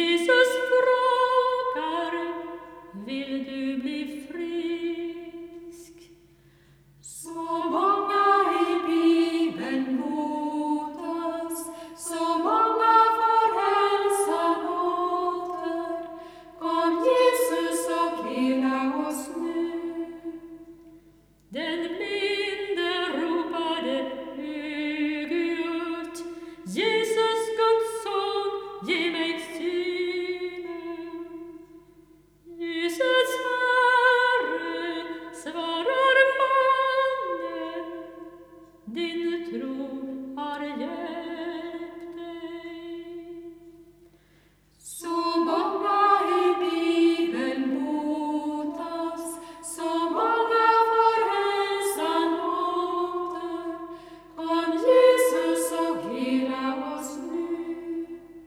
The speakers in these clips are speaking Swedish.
Jesus frågar, vill du bli frisk? Så många i Bibeln botas, så många får hälsan åter. Kom Jesus och hela oss nu. Den blinde ropade högljutt, Jesus, Guds son, ge mig synen. Jesus, Herre, svarar mannen, din tro har hjälpt dig. Så många i Bibeln botas, så många får hälsan åter. Kom Jesus och hela oss nu.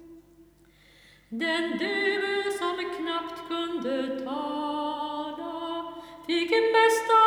Den döve som knappt kunde tala fick en bästa